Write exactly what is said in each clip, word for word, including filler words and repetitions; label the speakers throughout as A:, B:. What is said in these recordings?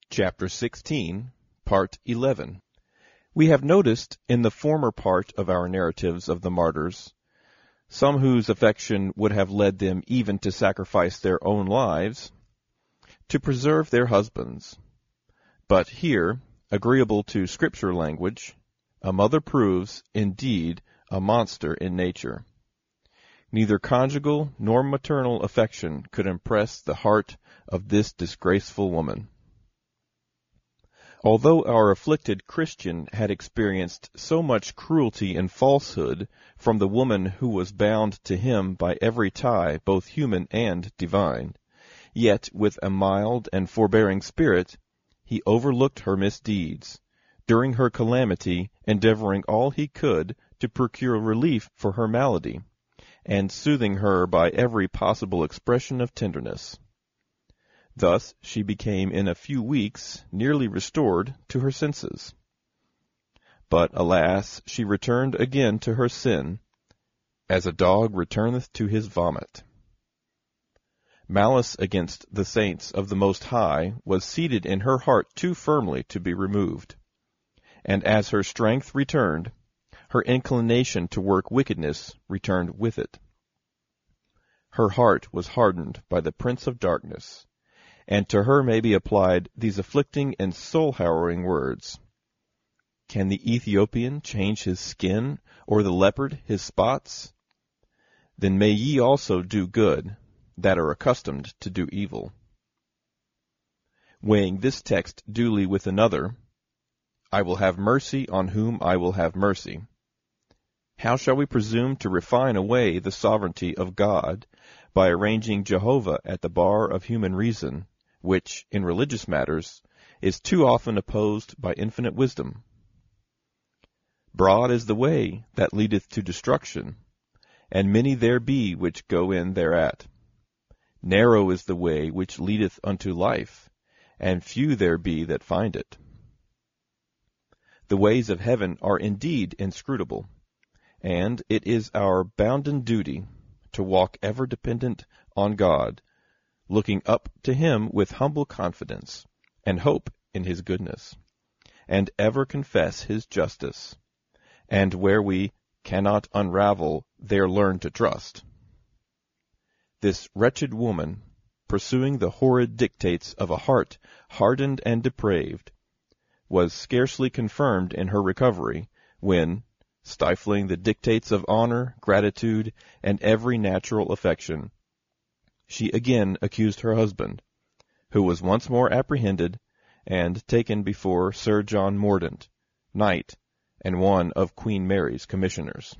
A: Chapter sixteen, Part eleven. We have noticed in the former part of our narratives of the martyrs, some whose affection would have led them even to sacrifice their own lives, to preserve their husbands. But here, agreeable to Scripture language, a mother proves, indeed, a monster in nature. Neither conjugal nor maternal affection could impress the heart of this disgraceful woman. Although our afflicted Christian had experienced so much cruelty and falsehood from the woman who was bound to him by every tie, both human and divine, yet with a mild and forbearing spirit, he overlooked her misdeeds, during her calamity endeavoring all he could to procure relief for her malady, and soothing her by every possible expression of tenderness. Thus she became in a few weeks nearly restored to her senses. But, alas, she returned again to her sin, as a dog returneth to his vomit. Malice against the saints of the Most High was seated in her heart too firmly to be removed, and as her strength returned, her inclination to work wickedness returned with it. Her heart was hardened by the prince of darkness, and to her may be applied these afflicting and soul-harrowing words. Can the Ethiopian change his skin, or the leopard his spots? Then may ye also do good, that are accustomed to do evil. Weighing this text duly with another, I will have mercy on whom I will have mercy. How shall we presume to refine away the sovereignty of God by arranging Jehovah at the bar of human reason, which, in religious matters, is too often opposed by infinite wisdom? Broad is the way that leadeth to destruction, and many there be which go in thereat. Narrow is the way which leadeth unto life, and few there be that find it. The ways of heaven are indeed inscrutable, and it is our bounden duty to walk ever dependent on God, looking up to him with humble confidence, and hope in his goodness, and ever confess his justice, and where we cannot unravel, there learn to trust. This wretched woman, pursuing the horrid dictates of a heart hardened and depraved, was scarcely confirmed in her recovery, when, stifling the dictates of honor, gratitude, and every natural affection, she again accused her husband, who was once more apprehended and taken before Sir John Mordaunt, knight, and one of Queen Mary's commissioners.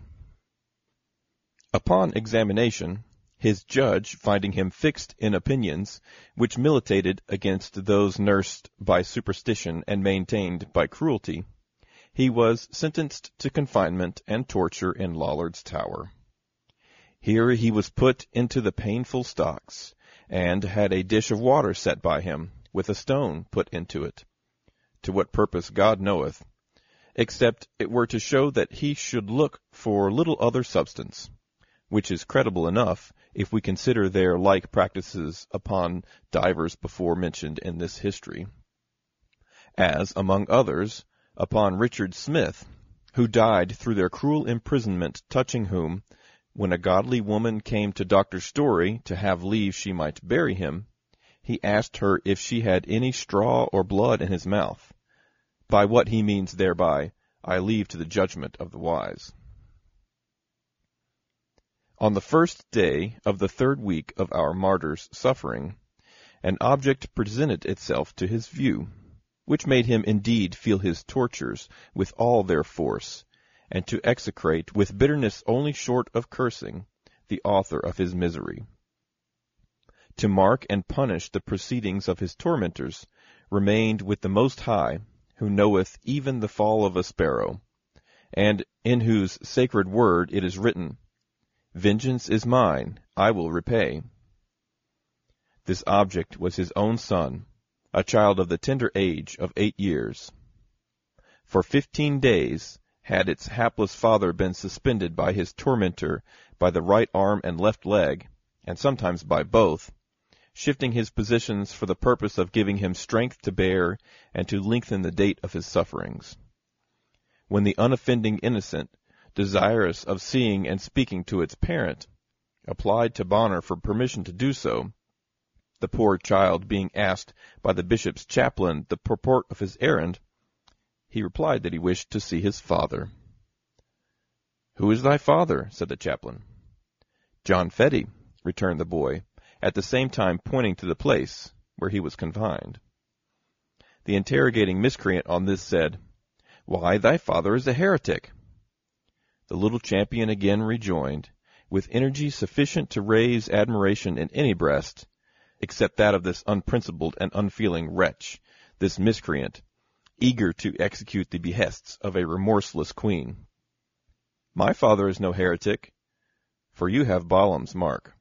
A: Upon examination, his judge, finding him fixed in opinions which militated against those nursed by superstition and maintained by cruelty, he was sentenced to confinement and torture in Lollard's Tower. Here he was put into the painful stocks, and had a dish of water set by him, with a stone put into it. To what purpose God knoweth, except it were to show that he should look for little other substance, which is credible enough, if we consider their like practices upon divers before mentioned in this history, as, among others, upon Richard Smith, who died through their cruel imprisonment, touching whom, when a godly woman came to Doctor Story to have leave she might bury him, he asked her if she had any straw or blood in his mouth. By what he means thereby, I leave to the judgment of the wise. On the first day of the third week of our martyr's suffering, an object presented itself to his view, which made him indeed feel his tortures with all their force, and to execrate with bitterness only short of cursing the author of his misery. To mark and punish the proceedings of his tormentors remained with the Most High, who knoweth even the fall of a sparrow, and in whose sacred word it is written, Vengeance is mine, I will repay. This object was his own son, a child of the tender age of eight years. For fifteen days had its hapless father been suspended by his tormentor by the right arm and left leg, and sometimes by both, shifting his positions for the purpose of giving him strength to bear and to lengthen the date of his sufferings. When the unoffending innocent, desirous of seeing and speaking to its parent, applied to Bonner for permission to do so, the poor child being asked by the bishop's chaplain the purport of his errand, he replied that he wished to see his father. "Who is thy father?" said the chaplain. "John Fetty," returned the boy, at the same time pointing to the place where he was confined. The interrogating miscreant on this said, "Why, thy father is a heretic." The little champion again rejoined, with energy sufficient to raise admiration in any breast, except that of this unprincipled and unfeeling wretch, this miscreant, eager to execute the behests of a remorseless queen. "My father is no heretic, for you have Balaam's mark."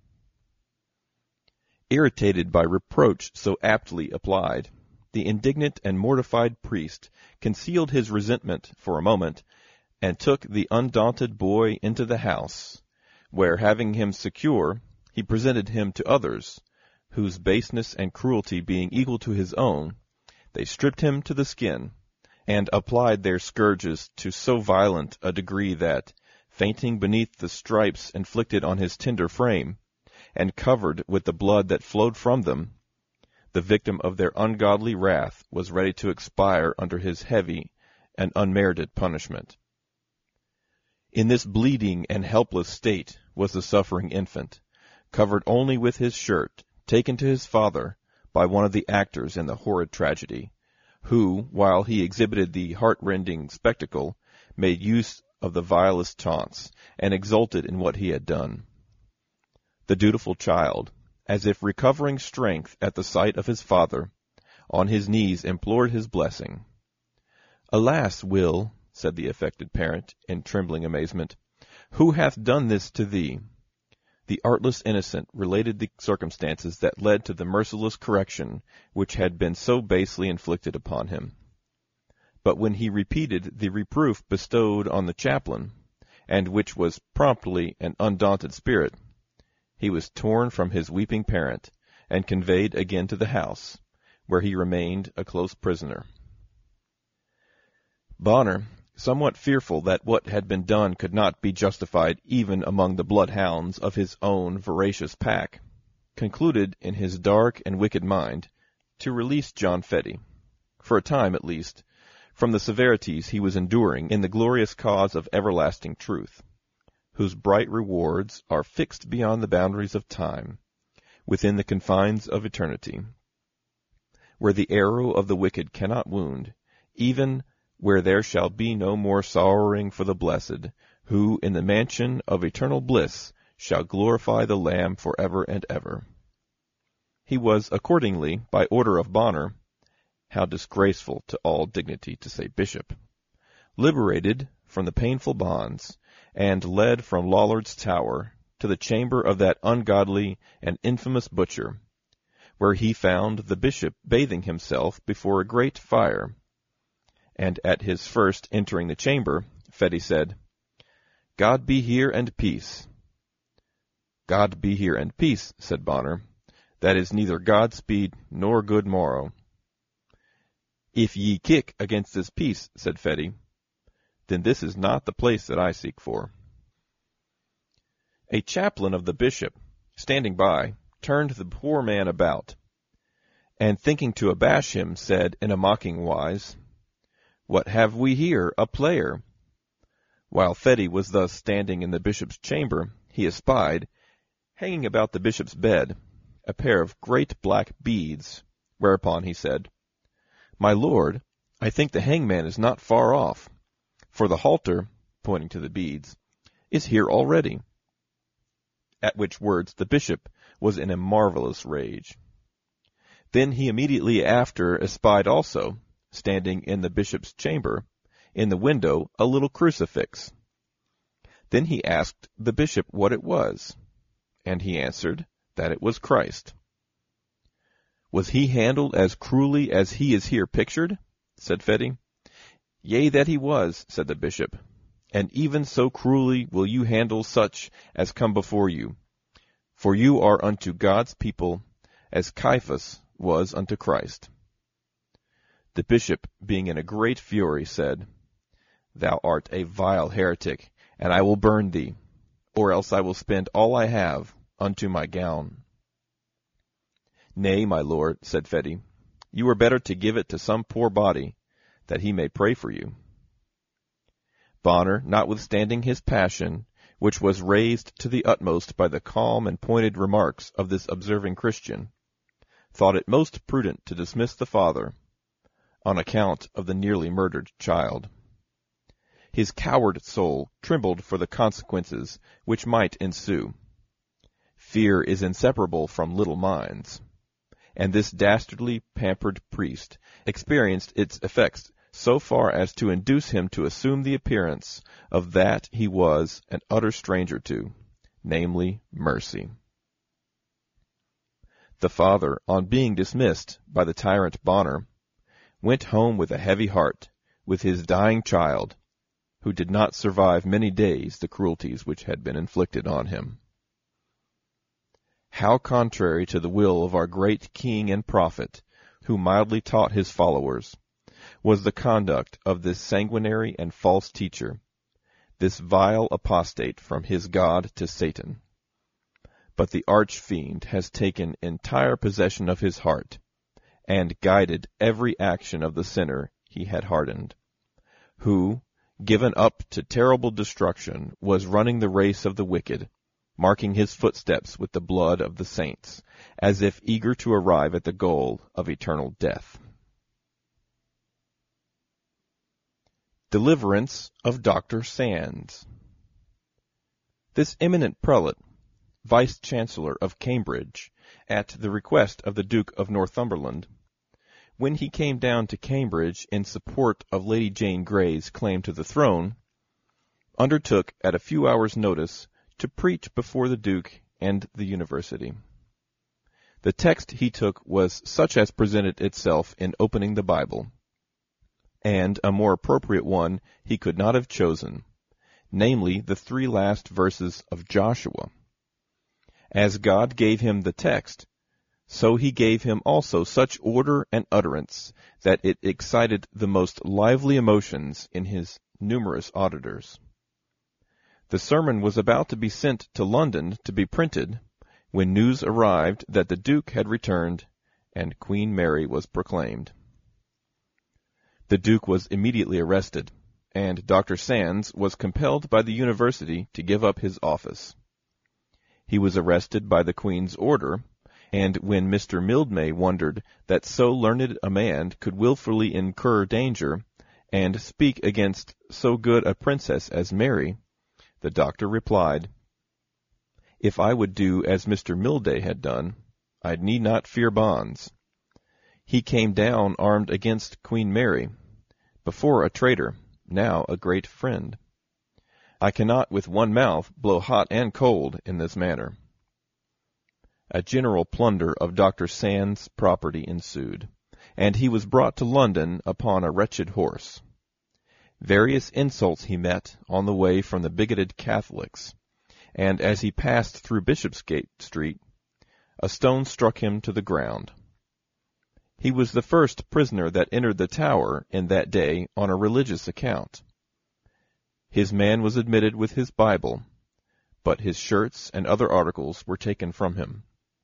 A: Irritated by reproach so aptly applied, the indignant and mortified priest concealed his resentment for a moment, and took the undaunted boy into the house, where, having him secure, he presented him to others, whose baseness and cruelty being equal to his own, they stripped him to the skin, and applied their scourges to so violent a degree that, fainting beneath the stripes inflicted on his tender frame, and covered with the blood that flowed from them, the victim of their ungodly wrath was ready to expire under his heavy and unmerited punishment. In this bleeding and helpless state was the suffering infant, covered only with his shirt, taken to his father by one of the actors in the horrid tragedy, who, while he exhibited the heart-rending spectacle, made use of the vilest taunts, and exulted in what he had done. The dutiful child, as if recovering strength at the sight of his father, on his knees implored his blessing. "Alas, Will," said the affected parent, in trembling amazement, "who hath done this to thee?" The artless innocent related the circumstances that led to the merciless correction which had been so basely inflicted upon him. But when he repeated the reproof bestowed on the chaplain, and which was promptly an undaunted spirit, he was torn from his weeping parent, and conveyed again to the house, where he remained a close prisoner. Bonner, somewhat fearful that what had been done could not be justified even among the bloodhounds of his own voracious pack, concluded in his dark and wicked mind to release John Fetty, for a time at least, from the severities he was enduring in the glorious cause of everlasting truth, whose bright rewards are fixed beyond the boundaries of time, within the confines of eternity, where the arrow of the wicked cannot wound, even where there shall be no more sorrowing for the blessed, who in the mansion of eternal bliss shall glorify the Lamb for ever and ever. He was accordingly, by order of Bonner, how disgraceful to all dignity to say bishop, liberated from the painful bonds, and led from Lollard's Tower to the chamber of that ungodly and infamous butcher, where he found the bishop bathing himself before a great fire. And at his first entering the chamber, Fetty said, "God be here and peace." "God be here and peace," said Bonner. "That is neither Godspeed nor good morrow." "If ye kick against this peace," said Fetty, "then this is not the place that I seek for." A chaplain of the bishop, standing by, turned the poor man about, and thinking to abash him, said in a mocking wise, "What have we here? A player?" While Fetty was thus standing in the bishop's chamber, he espied, hanging about the bishop's bed, a pair of great black beads, whereupon he said, "My lord, I think the hangman is not far off, for the halter," pointing to the beads, "is here already." At which words the bishop was in a marvelous rage. Then he immediately after espied also, standing in the bishop's chamber, in the window, a little crucifix. Then he asked the bishop what it was, and he answered that it was Christ. "Was he handled as cruelly as he is here pictured?" said Fetty. "Yea, that he was," said the bishop, "and even so cruelly will you handle such as come before you, for you are unto God's people as Caiaphas was unto Christ. The bishop, being in a great fury, said, Thou art a vile heretic, and I will burn thee, or else I will spend all I have unto my gown. Nay, my lord, said Fedi, you were better to give it to some poor body, that he may pray for you. Bonner, notwithstanding his passion, which was raised to the utmost by the calm and pointed remarks of this observing Christian, thought it most prudent to dismiss the father, on account of the nearly murdered child. His coward soul trembled for the consequences which might ensue. Fear is inseparable from little minds, and this dastardly pampered priest experienced its effects so far as to induce him to assume the appearance of that he was an utter stranger to, namely, mercy. The father, on being dismissed by the tyrant Bonner, went home with a heavy heart, with his dying child, who did not survive many days the cruelties which had been inflicted on him. How contrary to the will of our great king and prophet, who mildly taught his followers, was the conduct of this sanguinary and false teacher, this vile apostate from his God to Satan. But the arch-fiend has taken entire possession of his heart, and guided every action of the sinner he had hardened, who, given up to terrible destruction, was running the race of the wicked, marking his footsteps with the blood of the saints, as if eager to arrive at the goal of eternal death. Deliverance of Doctor Sands. This eminent prelate, Vice-Chancellor of Cambridge, at the request of the Duke of Northumberland, when he came down to Cambridge in support of Lady Jane Grey's claim to the throne, undertook at a few hours' notice to preach before the Duke and the University. The text he took was such as presented itself in opening the Bible, and a more appropriate one he could not have chosen, namely the three last verses of Joshua. As God gave him the text, so he gave him also such order and utterance that it excited the most lively emotions in his numerous auditors. The sermon was about to be sent to London to be printed, when news arrived that the Duke had returned, and Queen Mary was proclaimed. The Duke was immediately arrested, and Doctor Sands was compelled by the University to give up his office. He was arrested by the Queen's order, and when Mister Mildmay wondered that so learned a man could wilfully incur danger, and speak against so good a princess as Mary, the doctor replied, If I would do as Mister Mildmay had done, I need not fear bonds. He came down armed against Queen Mary, before a traitor, now a great friend. I cannot with one mouth blow hot and cold in this manner. A general plunder of Doctor Sands' property ensued, and he was brought to London upon a wretched horse. Various insults he met on the way from the bigoted Catholics, and as he passed through Bishopsgate Street, a stone struck him to the ground. He was the first prisoner that entered the Tower in that day on a religious account. His man was admitted with his Bible, but his shirts and other articles were taken from him.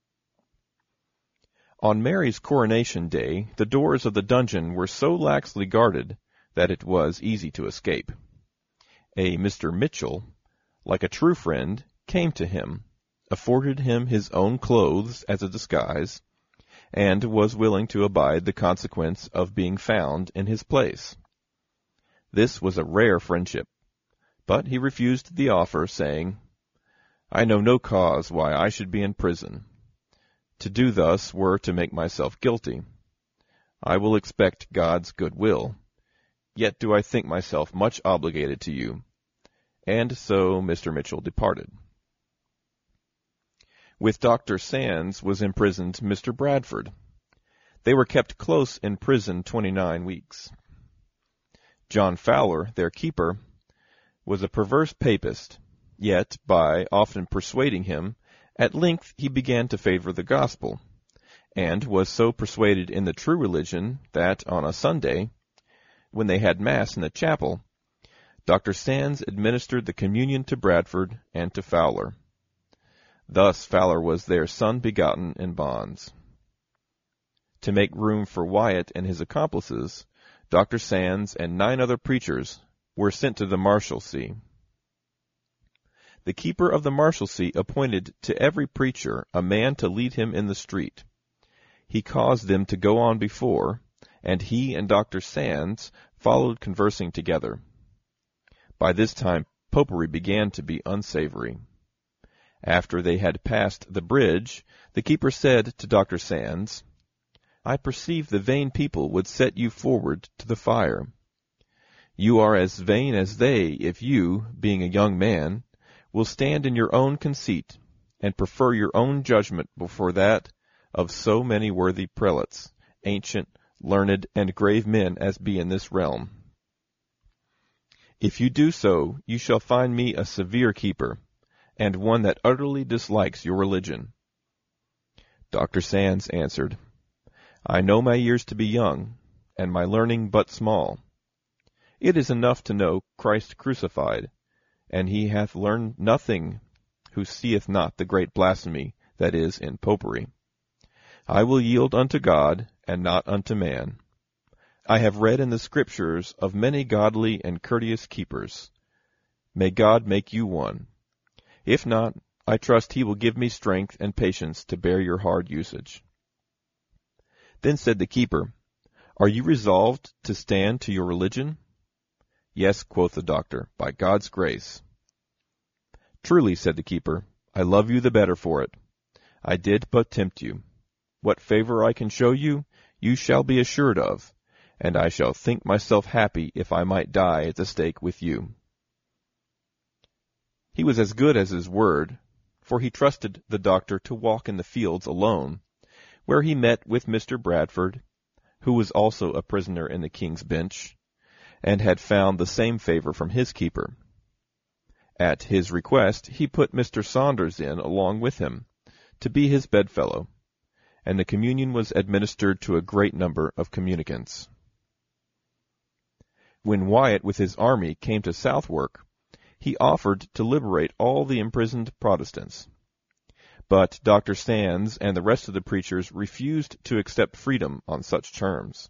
A: On Mary's coronation day, the doors of the dungeon were so laxly guarded that it was easy to escape. A Mister Mitchell, like a true friend, came to him, afforded him his own clothes as a disguise, and was willing to abide the consequence of being found in his place. This was a rare friendship, but he refused the offer, saying, I know no cause why I should be in prison. To do thus were to make myself guilty. I will expect God's good will, yet do I think myself much obligated to you. And so Mister Mitchell departed. With Doctor Sands was imprisoned Mister Bradford. They were kept close in prison twenty-nine weeks. John Fowler, their keeper, was a perverse papist, yet by often persuading him, at length he began to favor the gospel, and was so persuaded in the true religion that on a Sunday, when they had Mass in the chapel, Doctor Sands administered the communion to Bradford and to Fowler. Thus Fowler was their son begotten in bonds. To make room for Wyatt and his accomplices, Doctor Sands and nine other preachers were sent to the Marshalsea. The keeper of the Marshalsea appointed to every preacher a man to lead him in the street. He caused them to go on before, and he and Doctor Sands followed conversing together. By this time popery began to be unsavory. After they had passed the bridge, the keeper said to Doctor Sands, "I perceive the vain people would set you forward to the fire. You are as vain as they if you, being a young man, will stand in your own conceit, and prefer your own judgment before that of so many worthy prelates, ancient, learned, and grave men as be in this realm. If you do so, you shall find me a severe keeper, and one that utterly dislikes your religion." Doctor Sands answered, "I know my years to be young, and my learning but small. It is enough to know Christ crucified, and he hath learned nothing who seeth not the great blasphemy that is in popery. I will yield unto God, and not unto man. I have read in the Scriptures of many godly and courteous keepers. May God make you one. If not, I trust he will give me strength and patience to bear your hard usage." Then said the keeper, "Are you resolved to stand to your religion?" "Yes," quoth the doctor, "by God's grace." "Truly," said the keeper, "I love you the better for it. I did but tempt you. What favor I can show you, you shall be assured of, and I shall think myself happy if I might die at the stake with you." He was as good as his word, for he trusted the doctor to walk in the fields alone, where he met with Mister Bradford, who was also a prisoner in the King's Bench, and had found the same favor from his keeper. At his request, he put Mister Saunders in along with him, to be his bedfellow, and the communion was administered to a great number of communicants. When Wyatt with his army came to Southwark, he offered to liberate all the imprisoned Protestants. But Doctor Sands and the rest of the preachers refused to accept freedom on such terms.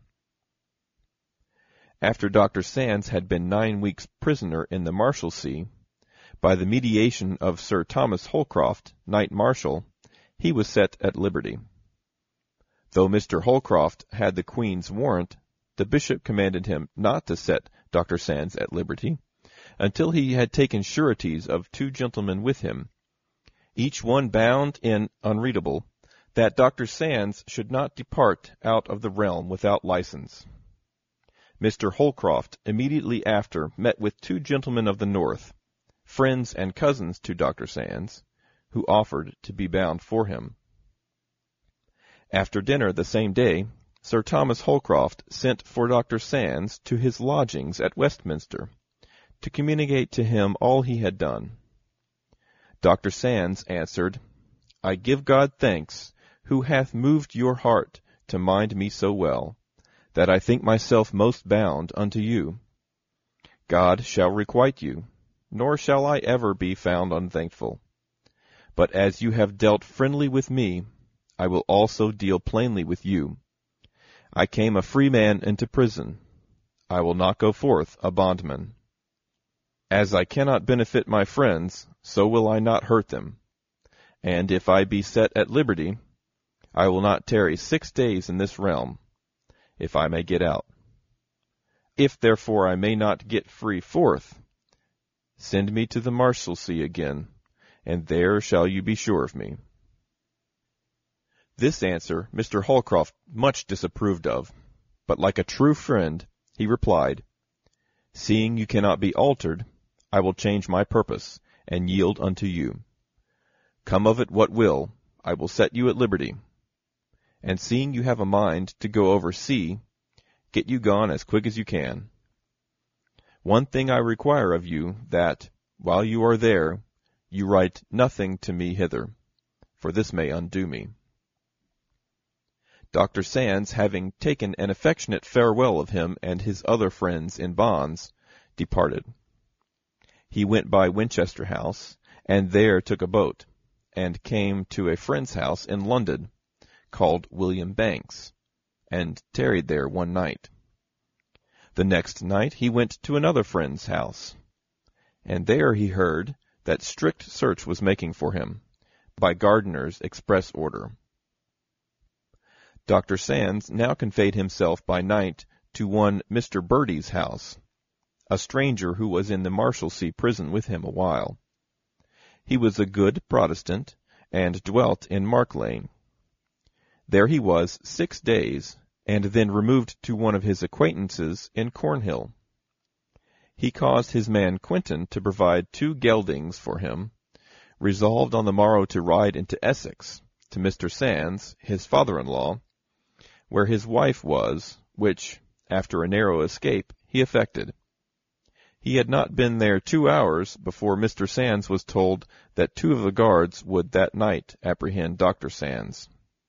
A: After Doctor Sands had been nine weeks prisoner in the Marshalsea, by the mediation of Sir Thomas Holcroft, Knight Marshal, he was set at liberty. Though Mister Holcroft had the Queen's warrant, the bishop commanded him not to set Doctor Sands at liberty until he had taken sureties of two gentlemen with him, each one bound in unreadable, that Doctor Sands should not depart out of the realm without license. Mister Holcroft immediately after met with two gentlemen of the north, friends and cousins to Doctor Sands, who offered to be bound for him. After dinner the same day, Sir Thomas Holcroft sent for Doctor Sands to his lodgings at Westminster, to communicate to him all he had done. Doctor Sands answered, "I give God thanks, who hath moved your heart to mind me so well, that I think myself most bound unto you. God shall requite you, nor shall I ever be found unthankful. But as you have dealt friendly with me, I will also deal plainly with you. I came a free man into prison. I will not go forth a bondman. As I cannot benefit my friends, so will I not hurt them. And if I be set at liberty, I will not tarry six days in this realm, if I may get out. If therefore I may not get free forth, send me to the Marshalsea again, and there shall you be sure of me." This answer Mister Holcroft much disapproved of, but like a true friend, he replied, "Seeing you cannot be altered, I will change my purpose, and yield unto you. Come of it what will, I will set you at liberty. And seeing you have a mind to go over sea, get you gone as quick as you can. One thing I require of you, that, while you are there, you write nothing to me hither, for this may undo me." Doctor Sands, having taken an affectionate farewell of him and his other friends in bonds, departed. He went by Winchester House, and there took a boat, and came to a friend's house in London, called William Banks, and tarried there one night. The next night he went to another friend's house, and there he heard that strict search was making for him, by Gardiner's express order. Doctor Sands now conveyed himself by night to one Mister Bertie's house, a stranger who was in the Marshalsea prison with him a while. He was a good Protestant, and dwelt in Mark Lane. There he was six days, and then removed to one of his acquaintances in Cornhill. He caused his man Quinton to provide two geldings for him, resolved on the morrow to ride into Essex, to Mister Sands, his father-in-law, where his wife was, which, after a narrow escape, he effected. He had not been there two hours before Mister Sands was told that two of the guards would that night apprehend Doctor Sands.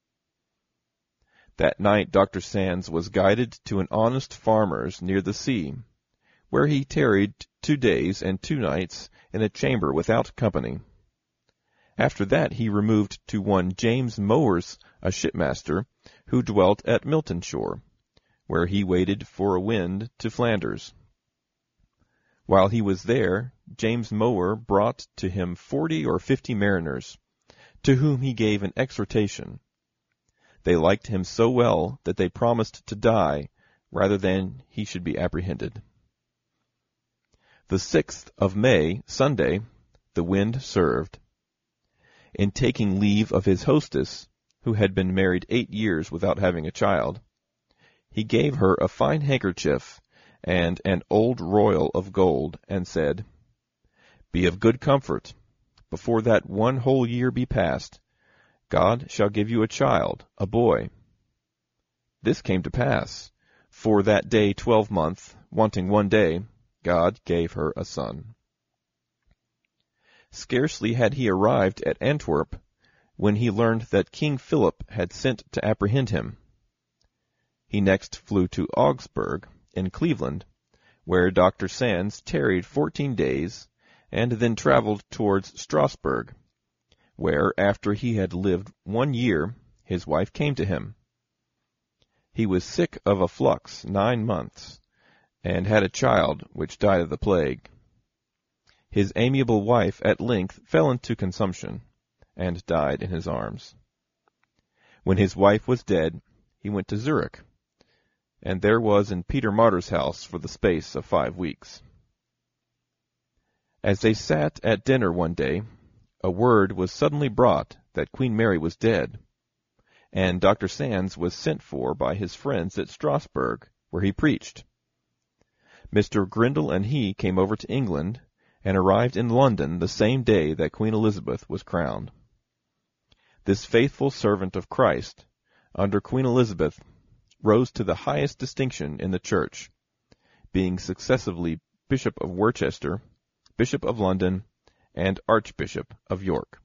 A: That night Doctor Sands was guided to an honest farmer's near the sea, where he tarried two days and two nights in a chamber without company. After that he removed to one James Mowers, a shipmaster, who dwelt at Miltonshore, where he waited for a wind to Flanders. While he was there, James Mower brought to him forty or fifty mariners, to whom he gave an exhortation. They liked him so well that they promised to die rather than he should be apprehended. The sixth of May, Sunday, the wind served. In taking leave of his hostess, who had been married eight years without having a child, he gave her a fine handkerchief and an old royal of gold, and said, "Be of good comfort. Before that one whole year be past, God shall give you a child, a boy." This came to pass, for that day twelvemonth, wanting one day, God gave her a son. Scarcely had he arrived at Antwerp, when he learned that King Philip had sent to apprehend him. He next flew to Augsburg, in Cleveland, where Doctor Sands tarried fourteen days, and then traveled towards Strasbourg, where, after he had lived one year, his wife came to him. He was sick of a flux nine months, and had a child which died of the plague. His amiable wife at length fell into consumption, and died in his arms. When his wife was dead, he went to Zurich, and there was in Peter Martyr's house for the space of five weeks. As they sat at dinner one day, a word was suddenly brought that Queen Mary was dead, and Doctor Sands was sent for by his friends at Strasbourg, where he preached. Mister Grindal and he came over to England, and arrived in London the same day that Queen Elizabeth was crowned. This faithful servant of Christ, under Queen Elizabeth, rose to the highest distinction in the Church, being successively Bishop of Worcester, Bishop of London, and Archbishop of York.